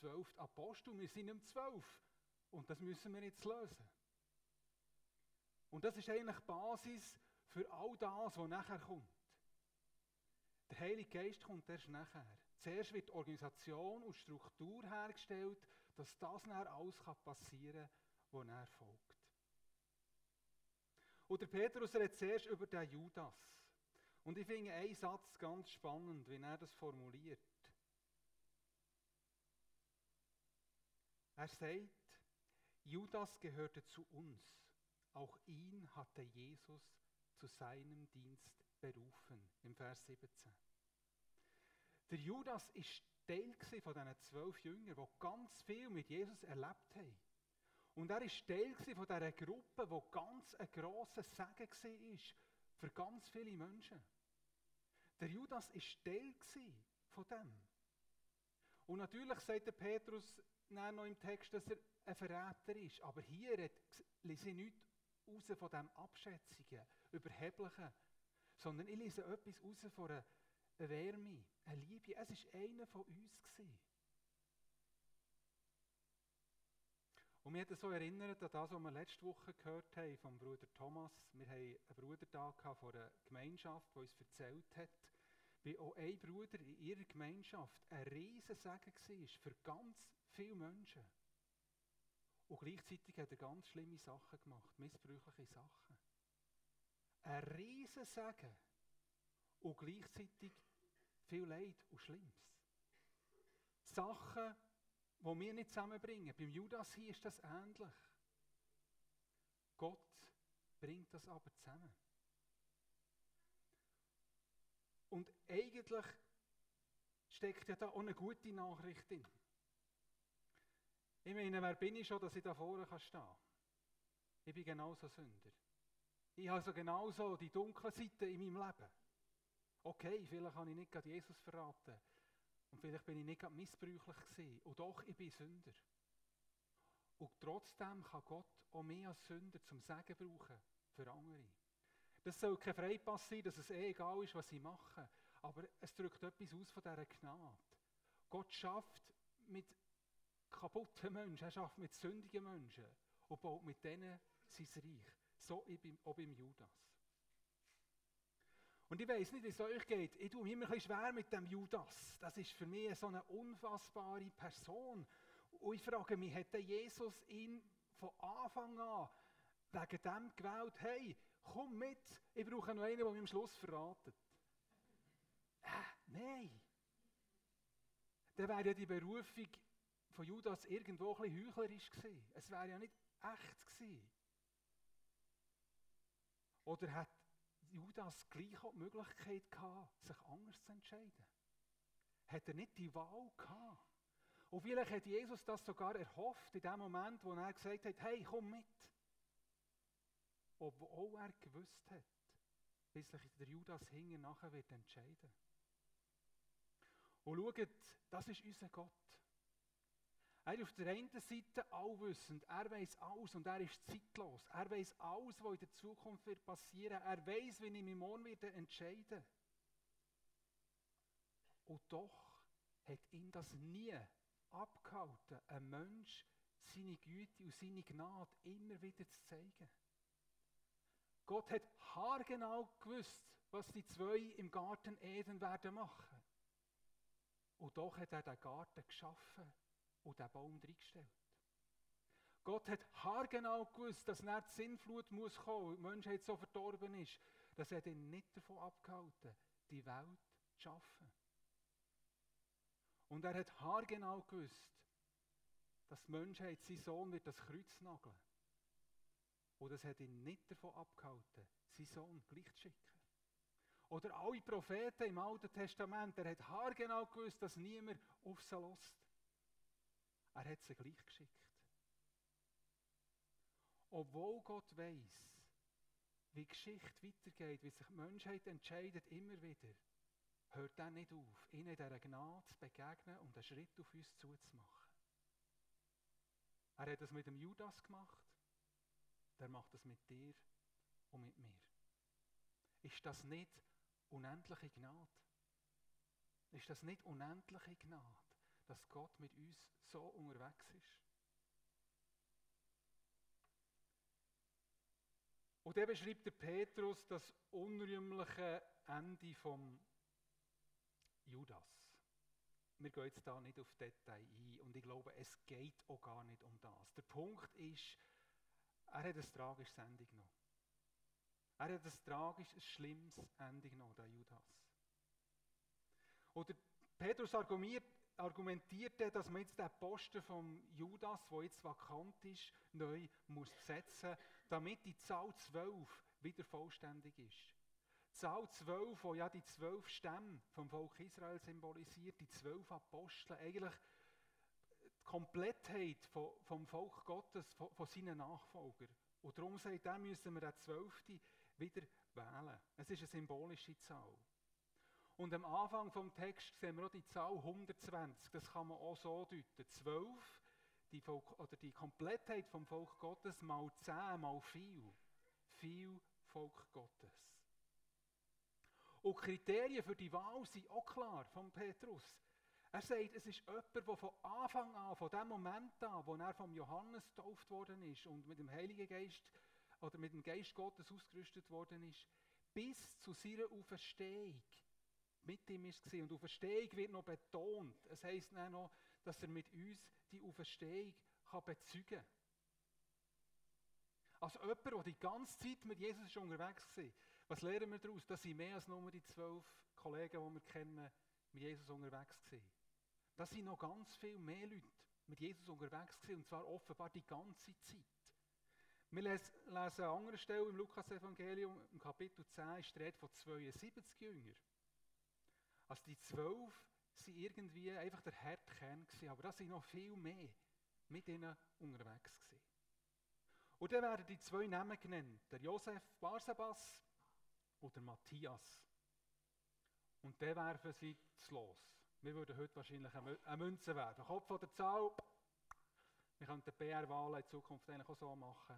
12. Apostel, wir sind nicht mehr 12. Und das müssen wir jetzt lösen. Und das ist eigentlich die Basis für all das, was nachher kommt. Der Heilige Geist kommt erst nachher. Zuerst wird Organisation und Struktur hergestellt, dass das dann alles passieren kann, was nachher folgt. Und der Petrus redet zuerst über den Judas. Und ich finde einen Satz ganz spannend, wie er das formuliert. Er sagt, Judas gehörte zu uns. Auch ihn hatte Jesus zu seinem Dienst berufen. Im Vers 17. Der Judas war Teil von diesen 12 Jüngern, die ganz viel mit Jesus erlebt haben. Und er war Teil von dieser Gruppe, die ganz ein grosser Segen war für ganz viele Menschen. Der Judas war Teil von dem. Und natürlich sagt der Petrus noch im Text, dass er ein Verräter ist. Aber hier lese ich nichts raus von diesem Abschätzigen, Überheblichen, sondern ich lese etwas raus von einer Wärme, einer Liebe. Es war einer von uns. Und mich hat das so erinnert an das, was wir letzte Woche gehört haben vom Bruder Thomas. Wir hatten einen Bruder da von einer Gemeinschaft, der uns erzählt hat, wie auch ein Bruder in ihrer Gemeinschaft ein Riesensegen war für ganz viele Menschen. Und gleichzeitig hat er ganz schlimme Sachen gemacht, missbräuchliche Sachen. Ein Riesensegen und gleichzeitig viel Leid und Schlimmes. Sachen, die wir nicht zusammenbringen. Beim Judas hier ist das ähnlich. Gott bringt das aber zusammen. Und eigentlich steckt ja da auch eine gute Nachricht drin. Ich meine, wer bin ich schon, dass ich da vorne stehen kann? Ich bin genauso Sünder. Ich habe also genauso die dunkle Seite in meinem Leben. Okay, vielleicht habe ich nicht gerade Jesus verraten. Und vielleicht bin ich nicht gerade missbräuchlich gewesen. Und doch, ich bin Sünder. Und trotzdem kann Gott auch mich als Sünder zum Segen brauchen für andere. Das soll kein Freipass sein, dass es egal ist, was ich mache. Aber es drückt etwas aus von dieser Gnade. Gott schafft mit kaputten Menschen, er schafft mit sündigen Menschen und baut mit denen sein Reich. So auch beim Judas. Und ich weiss nicht, wie es euch geht. Ich tue mich immer ein bisschen schwer mit dem Judas. Das ist für mich so eine unfassbare Person. Und ich frage mich, hat Jesus ihn von Anfang an wegen dem gewählt, hey, komm mit, ich brauche noch einen, der mich am Schluss verratet. Nein. Dann wäre ja die Berufung von Judas irgendwo ein bisschen heuchlerisch gewesen. Es wäre ja nicht echt gewesen. Oder hat Judas gleich auch die Möglichkeit gehabt, sich anders zu entscheiden? Hat er nicht die Wahl gehabt? Und vielleicht hat Jesus das sogar erhofft, in dem Moment, wo er gesagt hat, hey, komm mit. Obwohl er gewusst hat, bis sich der Judas hinten nachher wird entscheiden. Und schaut, das ist unser Gott. Er ist auf der einen Seite allwissend, er weiss alles und er ist zeitlos. Er weiss alles, was in der Zukunft wird passieren. Er weiss, wie ich mich morgen entscheiden werde. Und doch hat ihn das nie abgehalten, ein Mensch seine Güte und seine Gnade immer wieder zu zeigen. Gott hat haargenau gewusst, was die zwei im Garten Eden werden machen. Und doch hat er den Garten geschaffen und den Baum reingestellt. Gott hat haargenau gewusst, dass nach der Sintflut muss kommen und die Menschheit so verdorben ist, dass er ihn nicht davon abgehalten, die Welt zu schaffen. Und er hat haargenau gewusst, dass die Menschheit seinen Sohn wird das Kreuz nageln. Und das hat ihn nicht davon abgehalten, seinen Sohn gleich zu schicken. Oder alle Propheten im Alten Testament, er hat haargenau gewusst, dass niemand auf sie lässt. Er hat sie gleich geschickt. Obwohl Gott weiss, wie die Geschichte weitergeht, wie sich die Menschheit entscheidet, immer wieder, hört er nicht auf, ihnen in dieser Gnade zu begegnen und einen Schritt auf uns zuzumachen. Er hat das mit dem Judas gemacht, der macht das mit dir und mit mir. Ist das nicht unendliche Gnade? Ist das nicht unendliche Gnade? dass Gott mit uns so unterwegs ist. Und dann beschreibt der Petrus das unrühmliche Ende vom Judas. Wir gehen jetzt da nicht auf Detail ein und ich glaube, es geht auch gar nicht um das. Der Punkt ist, er hat ein tragisches Ende genommen. Er hat ein tragisches, schlimmes Ende genommen, der Judas. Oder Petrus argumentiert, dass man jetzt den Posten vom Judas, der jetzt vakant ist, neu muss besetzen muss, damit die Zahl 12 wieder vollständig ist. Die Zahl 12, die ja die 12 Stämme vom Volk Israel symbolisiert, die 12 Apostel, eigentlich die Komplettheit vom Volk Gottes, von seinen Nachfolgern. Und darum sagt er, müssen wir den 12. wieder wählen. Es ist eine symbolische Zahl. Und am Anfang des Texts sehen wir auch die Zahl 120. Das kann man auch so deuten. 12, die Komplettheit vom Volk Gottes, mal 10, mal viel. Viel Volk Gottes. Und die Kriterien für die Wahl sind auch klar von Petrus. Er sagt, es ist jemand, der von Anfang an, von dem Moment an, wo er vom Johannes getauft worden ist und mit dem Heiligen Geist oder mit dem Geist Gottes ausgerüstet worden ist, bis zu seiner Auferstehung mit ihm war. Und Auferstehung wird noch betont. Es heisst dann noch, dass er mit uns die Auferstehung bezeugen kann. Also jemand, der die ganze Zeit mit Jesus unterwegs war. Was lernen wir daraus? Das sind mehr als nur die 12 Kollegen, die wir kennen, mit Jesus unterwegs waren. Das sind noch ganz viel mehr Leute mit Jesus unterwegs gewesen, und zwar offenbar die ganze Zeit. Wir lesen an einer anderen Stelle im Lukas-Evangelium, im Kapitel 10, ist die Rede von 72 Jüngern. Also die 12 waren irgendwie einfach der Herdkern gewesen, aber das sind noch viel mehr mit ihnen unterwegs gewesen. Und dann werden die 2 Namen genannt, der Josef Barsabas und der Matthias. Und dann werfen sie das Los. Wir würden heute wahrscheinlich eine Münze werfen. Kopf oder Zahl. Wir könnten PR-Wahlen in Zukunft eigentlich auch so machen.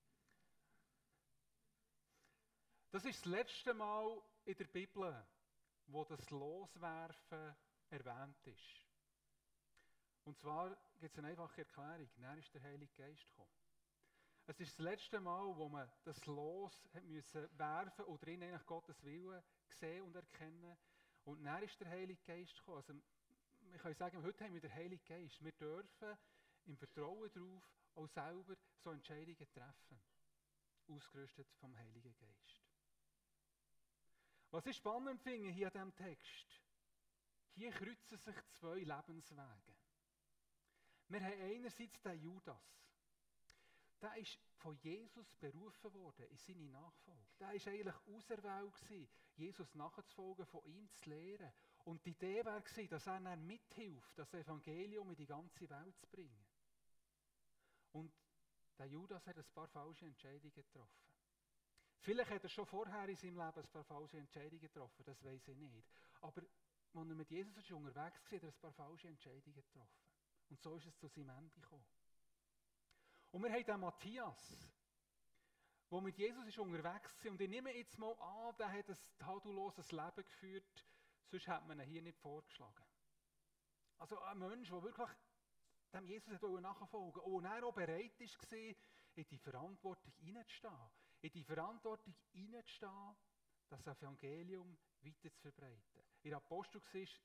Das ist das letzte Mal in der Bibel, wo das Loswerfen erwähnt ist. Und zwar gibt es eine einfache Erklärung. Dann ist der Heilige Geist gekommen. Es ist das letzte Mal, wo man das Los werfen musste und darin eigentlich Gottes Willen sehen und erkennen. Und dann ist der Heilige Geist gekommen. Also, wir können sagen, heute haben wir den Heiligen Geist. Wir dürfen im Vertrauen darauf auch selber so Entscheidungen treffen. Ausgerüstet vom Heiligen Geist. Was ich spannend finde hier an diesem Text, hier kreuzen sich 2 Lebenswege. Wir haben einerseits den Judas. Der ist von Jesus berufen worden in seine Nachfolge. Der war eigentlich auserwählt, Jesus nachzufolgen, von ihm zu lehren. Und die Idee war, dass er dann mithilft, das Evangelium in die ganze Welt zu bringen. Und der Judas hat ein paar falsche Entscheidungen getroffen. Vielleicht hat er schon vorher in seinem Leben ein paar falsche Entscheidungen getroffen, das weiß ich nicht. Aber als er mit Jesus unterwegs war, hat er ein paar falsche Entscheidungen getroffen. Und so ist es zu seinem Ende gekommen. Und wir haben den Matthias, der mit Jesus unterwegs war. Und ich nehme jetzt mal an, der hat ein tadelloses Leben geführt, sonst hätte man ihn hier nicht vorgeschlagen. Also ein Mensch, der wirklich dem Jesus nachfolgen wollte und er auch bereit war, in die Verantwortung hineinzustehen. In die Verantwortung hineinzustehen, das Evangelium weiter zu verbreiten. In der Apostelgeschichte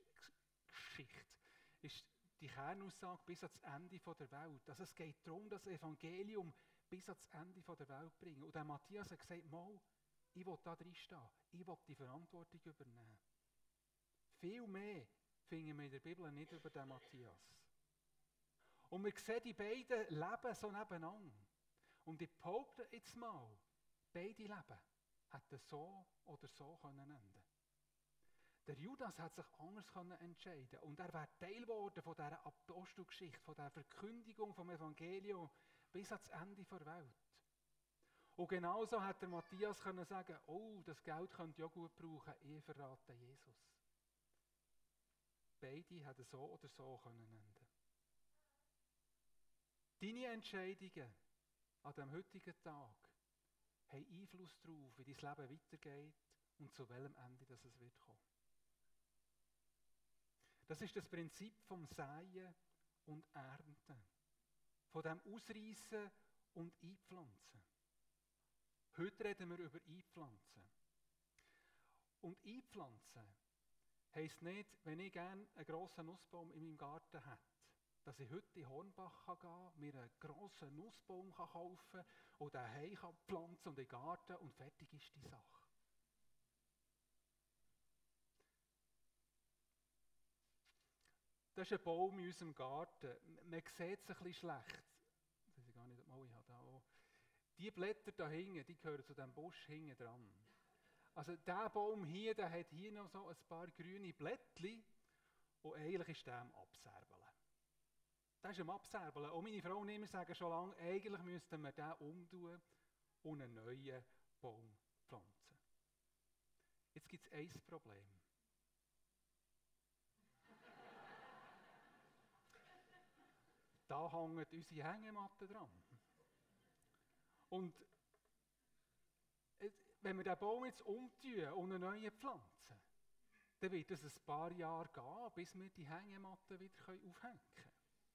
ist die Kernaussage bis ans Ende der Welt. Also es geht darum, das Evangelium bis ans Ende der Welt zu bringen. Und der Matthias hat gesagt, mal, ich will da drinstehen, ich will die Verantwortung übernehmen. Viel mehr finden wir in der Bibel nicht über den Matthias. Und wir sehen die beiden Leben so nebeneinander. Und ich behaupte jetzt mal, beide Leben hätten so oder so enden. Der Judas hat sich anders entscheiden und er wäre Teil geworden von dieser Apostelgeschichte, von dieser Verkündigung vom Evangelium bis ans Ende der Welt. Und genauso hat der Matthias können sagen, oh, das Geld könnte ja gut brauchen, ich verrate Jesus. Beide hätten so oder so enden. Deine Entscheidungen an diesem heutigen Tag haben Einfluss darauf, wie dein Leben weitergeht und zu welchem Ende das es wird kommen. Das ist das Prinzip vom Säen und Ernten. Von dem Ausreißen und Einpflanzen. Heute reden wir über Einpflanzen. Und Einpflanzen heisst nicht, wenn ich gerne einen grossen Nussbaum in meinem Garten hätte, dass ich heute in Hornbach gehen kann, mir einen grossen Nussbaum kaufen kann und den heim pflanzen und in den Garten und fertig ist die Sache. Das ist ein Baum in unserem Garten. Man sieht es ein bisschen schlecht. Das weiß ich gar nicht, mal ich habe da auch. Die Blätter da hinten, die gehören zu diesem Busch hinten dran. Also dieser Baum hier, der hat hier noch so ein paar grüne Blättchen und eigentlich ist der am Absärbeln. Der ist am Absärbeln. Und meine Frau und ich sagen schon lange, eigentlich müssten wir den umtun und einen neuen Baum pflanzen. Jetzt gibt es ein Problem. Da hängt unsere Hängematte dran. Und wenn wir den Baum jetzt umtun und einen neuen pflanzen, dann wird es ein paar Jahre gehen, bis wir die Hängematte wieder aufhängen können.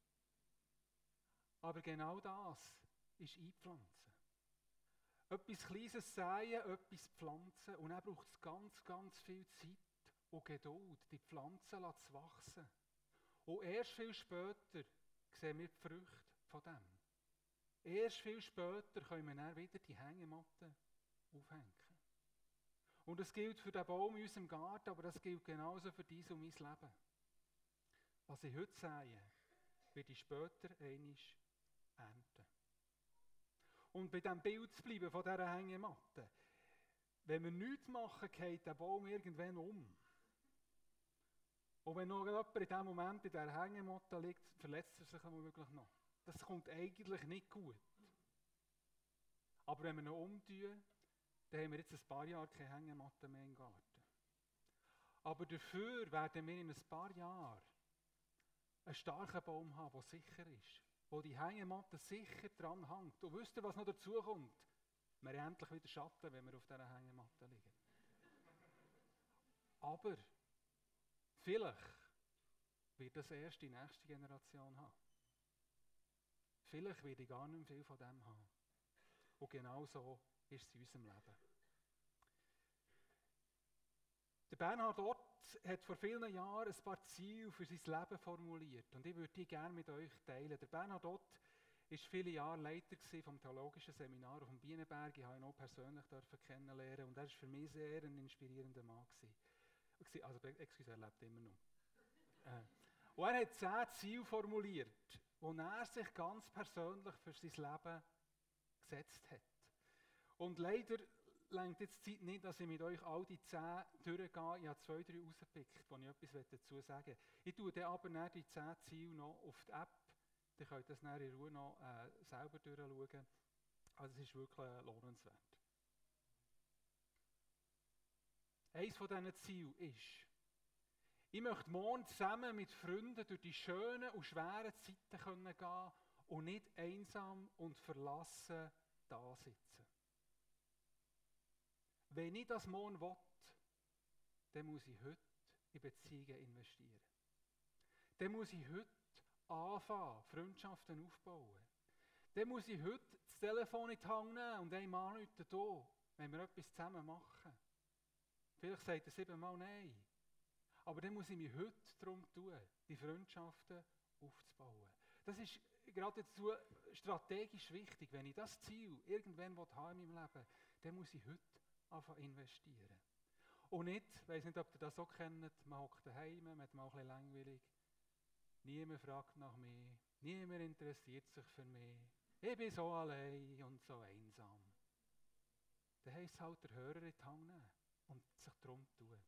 Aber genau das ist Einpflanzen. Etwas Kleines säen, etwas pflanzen und dann braucht es ganz, ganz viel Zeit und Geduld, die Pflanzen zu wachsen. Und erst viel später sehen wir die Früchte von dem. Erst viel später können wir dann wieder die Hängematte aufhängen. Und das gilt für den Baum in unserem Garten, aber das gilt genauso für dein und mein Leben. Was ich heute sähe, werde ich später einmal ernten. Und bei diesem Bild zu bleiben von dieser Hängematte, wenn wir nichts machen, geht der Baum irgendwann um. Und wenn noch jemand in diesem Moment in dieser Hängematte liegt, verletzt er sich womöglich noch. Das kommt eigentlich nicht gut. Aber wenn wir noch umtun, dann haben wir jetzt ein paar Jahre keine Hängematte mehr im Garten. Aber dafür werden wir in ein paar Jahren einen starken Baum haben, der sicher ist. Wo die Hängematte sicher dran hängt. Und wisst ihr, was noch dazu kommt? Wir haben endlich wieder Schatten, wenn wir auf dieser Hängematte liegen. Aber vielleicht wird das erst die nächste Generation haben. Vielleicht werde ich gar nicht mehr viel von dem haben. Und genau so ist es in unserem Leben. Der Bernhard Ott hat vor vielen Jahren ein paar Ziele für sein Leben formuliert. Und ich würde die gerne mit euch teilen. Der Bernhard Ott war viele Jahre Leiter vom Theologischen Seminar auf dem Bienenberg. Ich durfte ihn auch persönlich kennenlernen. Und er war für mich sehr ein inspirierender Mann. Also, er lebt immer noch. Und er hat 10 Ziele formuliert, die er sich ganz persönlich für sein Leben gesetzt hat. Und leider reicht jetzt die Zeit nicht, dass ich mit euch all die 10 durchgehe. Ich habe 2, 3 rausgepickt, wo ich etwas dazu sagen will. Ich tue dann aber die 10 Ziele noch auf die App. Ihr könnt das dann in Ruhe noch selber durchschauen. Also es ist wirklich lohnenswert. Eines von diesen Zielen ist, ich möchte morgen zusammen mit Freunden durch die schönen und schweren Zeiten gehen und nicht einsam und verlassen da sitzen. Wenn ich das morgen will, dann muss ich heute in Beziehungen investieren. Dann muss ich heute anfangen, Freundschaften aufbauen. Dann muss ich heute das Telefon in die Hand nehmen und einem anrufen, hier, wenn wir etwas zusammen machen. Vielleicht sagt er 7-mal Nein. Aber dann muss ich mich heute darum tun, die Freundschaften aufzubauen. Das ist gerade dazu strategisch wichtig. Wenn ich das Ziel irgendwann haben in meinem Leben, dann muss ich heute anfangen investieren. Und nicht, ich weiss nicht, ob ihr das auch kennt, man hockt daheim, man hat mal ein bisschen langweilig. Niemand fragt nach mir, niemand interessiert sich für mich. Ich bin so allein und so einsam. Dann heisst es halt, der Hörer in die Hand nehmen und sich darum tun.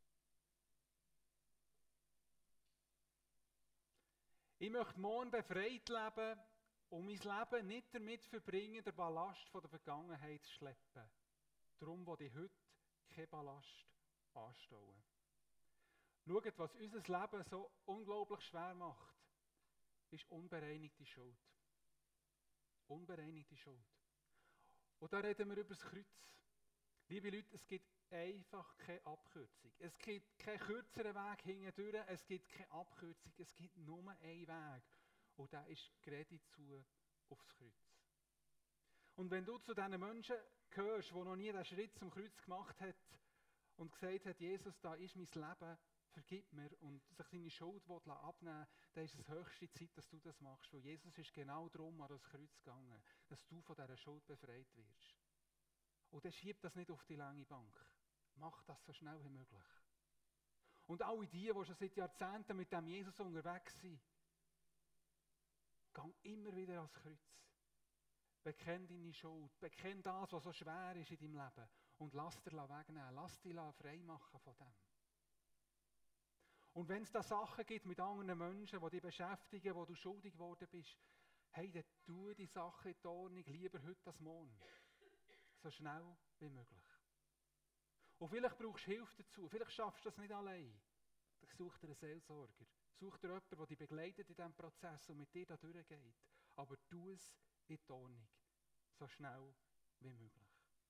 Ich möchte morgen befreit leben und mein Leben nicht damit verbringen, den Ballast von der Vergangenheit zu schleppen. Darum will ich heute keinen Ballast anstauen. Schaut, was unser Leben so unglaublich schwer macht, ist unbereinigte Schuld. Unbereinigte Schuld. Und da reden wir über das Kreuz. Liebe Leute, es gibt einfach keine Abkürzung. Es gibt keinen kürzeren Weg hindurch, es gibt keine Abkürzung, es gibt nur einen Weg. Und der ist gerade zu aufs Kreuz. Und wenn du zu diesen Menschen gehörst, die noch nie den Schritt zum Kreuz gemacht haben und gesagt hat, Jesus, da ist mein Leben, vergib mir und sich seine Schuld abnehmen will, dann ist es höchste Zeit, dass du das machst. Weil Jesus ist genau darum an das Kreuz gegangen, dass du von dieser Schuld befreit wirst. Und dann schieb das nicht auf die lange Bank. Mach das so schnell wie möglich. Und alle die schon seit Jahrzehnten mit dem Jesus unterwegs sind, gang immer wieder ans Kreuz. Bekenn deine Schuld, bekenn das, was so schwer ist in deinem Leben und lass dir wegnehmen, lass dich frei machen von dem. Und wenn es da Sachen gibt mit anderen Menschen, die dich beschäftigen, wo du schuldig geworden bist, hey, dann tu die Sache in die Ordnung, lieber heute als morgen. So schnell wie möglich. Und vielleicht brauchst du Hilfe dazu, vielleicht schaffst du das nicht allein. Dann such dir einen Seelsorger, such dir jemanden, der dich begleitet in diesem Prozess und mit dir da durchgeht. Aber tu es in die Ordnung, so schnell wie möglich.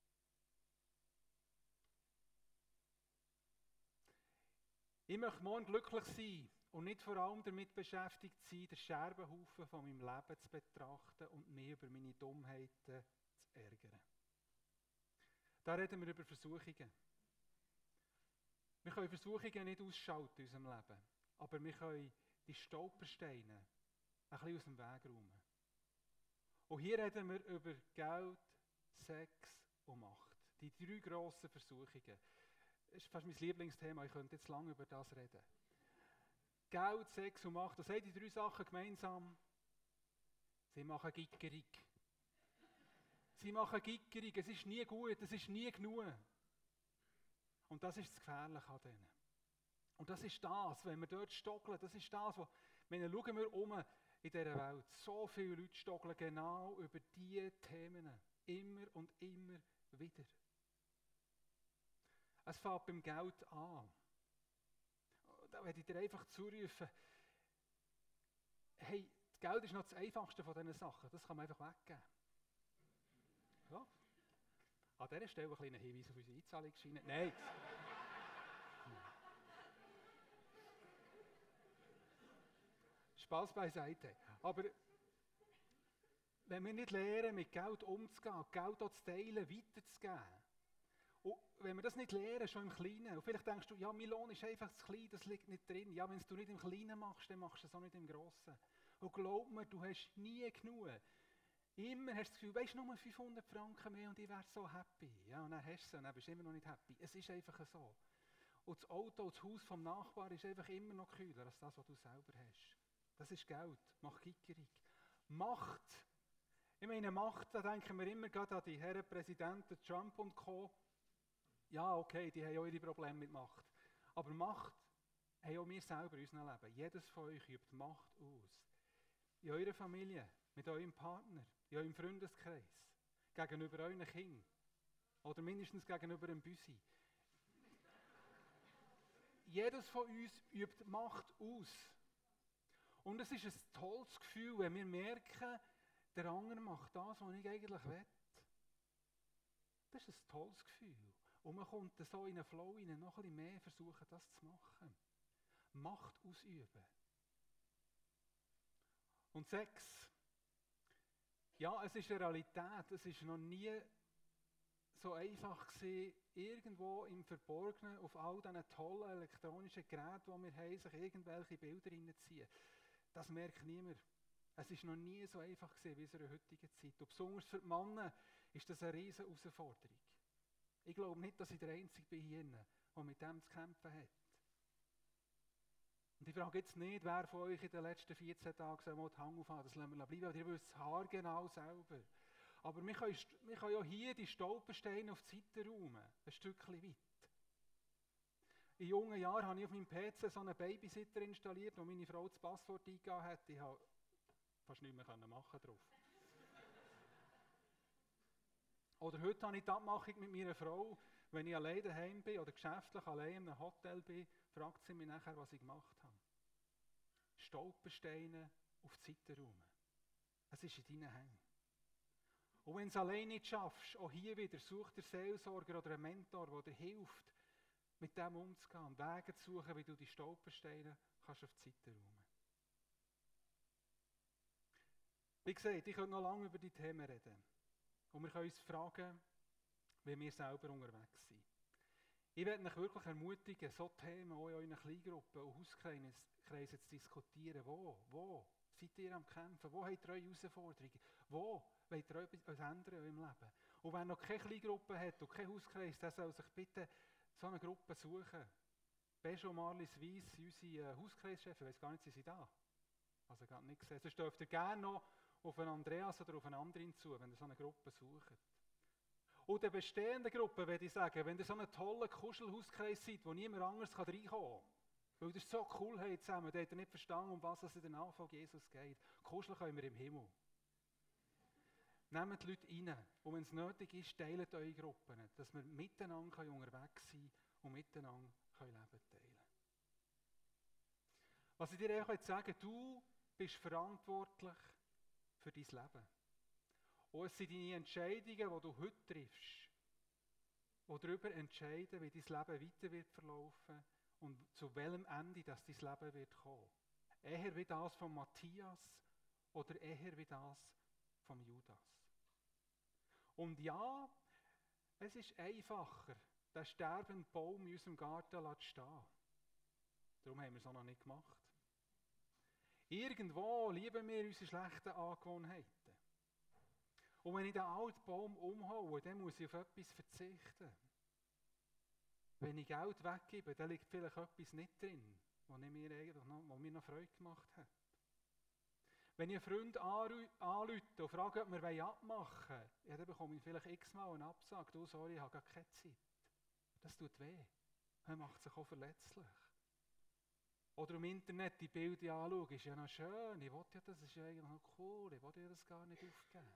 Ich möchte morgen glücklich sein und nicht vor allem damit beschäftigt sein, den Scherbenhaufen von meinem Leben zu betrachten und mich über meine Dummheiten zu ärgern. Da reden wir über Versuchungen. Wir können Versuchungen nicht ausschalten in unserem Leben, aber wir können die Stolpersteine ein bisschen aus dem Weg räumen. Und hier reden wir über Geld, Sex und Macht. Die 3 grossen Versuchungen. Das ist fast mein Lieblingsthema, ich könnte jetzt lange über das reden. Geld, Sex und Macht, das haben die 3 Sachen gemeinsam. Sie machen Gickerig. Sie machen Gickerig, es ist nie gut, es ist nie genug. Und das ist das Gefährliche an denen. Und das ist das, wenn wir dort stockeln, das ist das, was, wenn schauen wir um in dieser Welt, so viele Leute stockeln genau über diese Themen, immer und immer wieder. Es fängt beim Geld an. Da werde ich dir einfach zurufen, hey, das Geld ist noch das Einfachste von diesen Sachen, das kann man einfach weggeben. Ja. An dieser Stelle ein kleiner Hinweis auf unsere Einzahlungsscheine. Nein. Spaß beiseite. Aber wenn wir nicht lernen, mit Geld umzugehen, Geld auch zu teilen, weiterzugeben, und wenn wir das nicht lernen, schon im Kleinen, und vielleicht denkst du, ja, mein Lohn ist einfach zu klein, das liegt nicht drin. Ja, wenn es du nicht im Kleinen machst, dann machst du es auch nicht im Grossen. Und glaub mir, du hast nie genug. Immer hast du das Gefühl, weisst du, nur 500 Franken mehr und ich wäre so happy. Ja, und dann hast du es und dann bist du immer noch nicht happy. Es ist einfach so. Und das Auto, das Haus vom Nachbarn ist einfach immer noch kühler als das, was du selber hast. Das ist Geld. Mach Gickerig. Macht. Ich meine, Macht, da denken wir immer gerade an die Herren Präsidenten Trump und Co. Ja, okay, die haben auch ihre Probleme mit Macht. Aber Macht haben auch wir selber in unserem Leben. Jedes von euch übt Macht aus. In eurer Familie, mit eurem Partner, in eurem Freundeskreis, gegenüber euren Kindern oder mindestens gegenüber einem Büsi. Jedes von uns übt Macht aus. Und es ist ein tolles Gefühl, wenn wir merken, der andere macht das, was ich eigentlich will. Das ist ein tolles Gefühl. Und man kommt so in einen Flow rein, noch ein bisschen mehr versuchen, das zu machen. Macht ausüben. Und 6. Ja, es ist eine Realität. Es ist noch nie so einfach gewesen, irgendwo im Verborgenen auf all diesen tollen elektronischen Geräten, die wir haben, sich irgendwelche Bilder reinziehen. Das merkt niemand. Es ist noch nie so einfach gewesen wie in unserer heutigen Zeit. Und besonders für die Männer ist das eine riesige Herausforderung. Ich glaube nicht, dass ich der Einzige bin hier, der mit dem zu kämpfen hat. Und ich frage jetzt nicht, wer von euch in den letzten 14 Tagen mal die Hand aufhaben, das lassen wir bleiben, weil ihr wisst es haargenau selber. Aber wir können ja hier die Stolpersteine auf die Seite räumen, ein Stückchen weit. In jungen Jahren habe ich auf meinem PC so einen Babysitter installiert, wo meine Frau das Passwort eingegeben hat. Ich konnte fast nichts mehr machen drauf. Oder heute habe ich die Abmachung mit meiner Frau, wenn ich allein daheim bin oder geschäftlich allein in einem Hotel bin, fragt sie mich nachher, was ich gemacht habe. Stolpersteine auf die Seite räumen. Es ist in deinen Händen. Und wenn du es alleine nicht schaffst, auch hier wieder, such dir Seelsorger oder einen Mentor, der dir hilft, mit dem umzugehen und Wege zu suchen, wie du die Stolpersteine kannst auf die Seite räumen. Wie gesagt, ich könnte noch lange über die Themen reden. Und wir können uns fragen, wie wir selber unterwegs sind. Ich werde euch wirklich ermutigen, so Themen auch in euren Kleingruppen und Hauskreisen zu diskutieren. Wo seid ihr am Kämpfen? Wo habt ihr eure Herausforderungen? Wo wollt ihr etwas ändern in eurem Leben? Und wer noch keine Kleingruppe hat und kein Hauskreis, der soll sich bitte so eine Gruppe suchen. Bejo und Marlies Weiss, unsere Hauskreischefin, ich weiss gar nicht, sind sie da? Also gerade nicht gesehen. Sonst dürft ihr gerne noch auf einen Andreas oder auf einen anderen zu, wenn ihr so eine Gruppe sucht. Und der bestehenden Gruppe würde ich sagen, wenn ihr so einen tollen Kuschelhauskreis seid, wo niemand anderes reinkommen kann, weil ihr so cool habt zusammen, dann habt ihr nicht verstanden, um was es in der Nachfolge Jesus geht. Kuscheln können wir im Himmel. Nehmt die Leute rein und wenn es nötig ist, teilt eure Gruppen, dass wir miteinander unterwegs sein können und miteinander Leben teilen. Was ich dir auch sagen kann, du bist verantwortlich für dein Leben. Und es sind deine Entscheidungen, die du heute triffst, die darüber entscheiden, wie dein Leben weiter wird verlaufen und zu welchem Ende das dein Leben wird kommen. Eher wie das von Matthias oder eher wie das von Judas. Und ja, es ist einfacher, den sterbenden Baum in unserem Garten zu stehen. Darum haben wir es auch noch nicht gemacht. Irgendwo lieben wir unsere schlechten Angewohnheiten. Und wenn ich den alten Baum umhaue, dann muss ich auf etwas verzichten. Wenn ich Geld weggebe, dann liegt vielleicht etwas nicht drin, was mir noch Freude gemacht hat. Wenn ich einen Freund anrufe und frage, ob wir abmachen wollen, ja, dann bekomme ich vielleicht x-mal eine Absage. Du, sorry, ich habe gar keine Zeit. Das tut weh. Man macht sich auch verletzlich. Oder im Internet die Bilder anschauen, ist ja noch schön. Ich will ja, das ist ja eigentlich noch cool. Ich will ja das gar nicht aufgeben.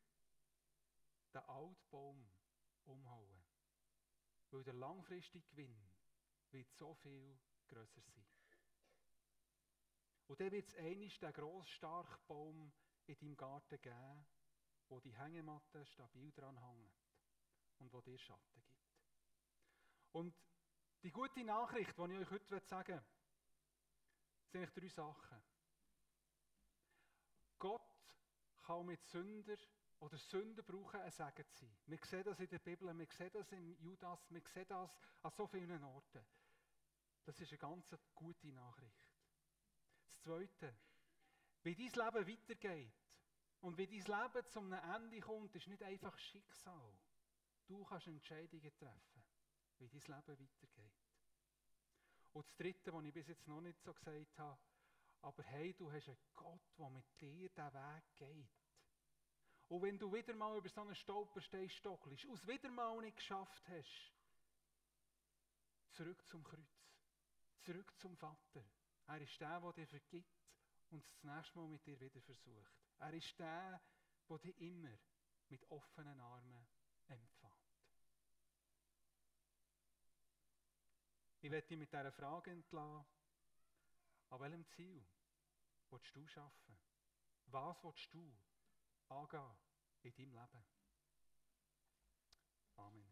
Den alten Baum umhauen. Weil der langfristige Gewinn wird so viel grösser sein. Und dann wird es einmal den grossen, starken Baum in deinem Garten geben, wo die Hängematte stabil dran hängt und wo dir Schatten gibt. Und die gute Nachricht, die ich euch heute sagen will, sind eigentlich 3 Sachen. Gott kann mit Sünder oder Sünden brauchen, ein Segen zu sein. Wir sehen das in der Bibel, wir sehen das im Judas, wir sehen das an so vielen Orten. Das ist eine ganz gute Nachricht. Das Zweite, wie dein Leben weitergeht und wie dein Leben zu einem Ende kommt, ist nicht einfach Schicksal. Du kannst Entscheidungen treffen, wie dein Leben weitergeht. Und das Dritte, was ich bis jetzt noch nicht so gesagt habe, aber hey, du hast einen Gott, der mit dir diesen Weg geht. Und wenn du wieder mal über so einen Stolperstein stockelst und es wieder mal nicht geschafft hast, zurück zum Kreuz, zurück zum Vater. Er ist der, der dir vergibt und es das nächste Mal mit dir wieder versucht. Er ist der, der dich immer mit offenen Armen empfängt. Ich werde dich mit dieser Frage entlassen, an welchem Ziel willst du arbeiten? Was willst du angehen in deinem Leben? Amen.